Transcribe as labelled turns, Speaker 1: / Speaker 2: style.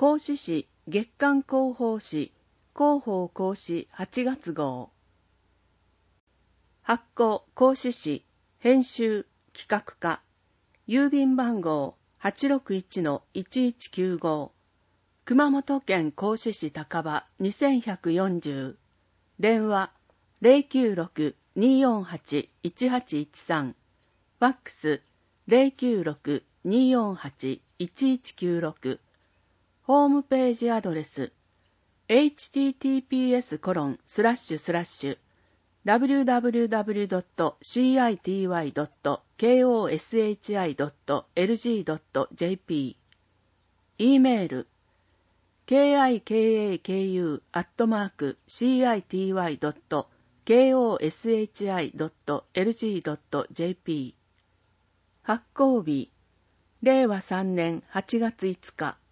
Speaker 1: 講師誌月刊広報誌広報講師8月号。発行講師誌編集企画課郵便番号 861-1195 熊本県講師誌高場2140電話 096-248-1813 ファックス 096-248-1196 ホームページアドレス https://www.city.koshi.lg.jp E メール kikaku@city.koshi.lg.jp 発行日令和3年8月5日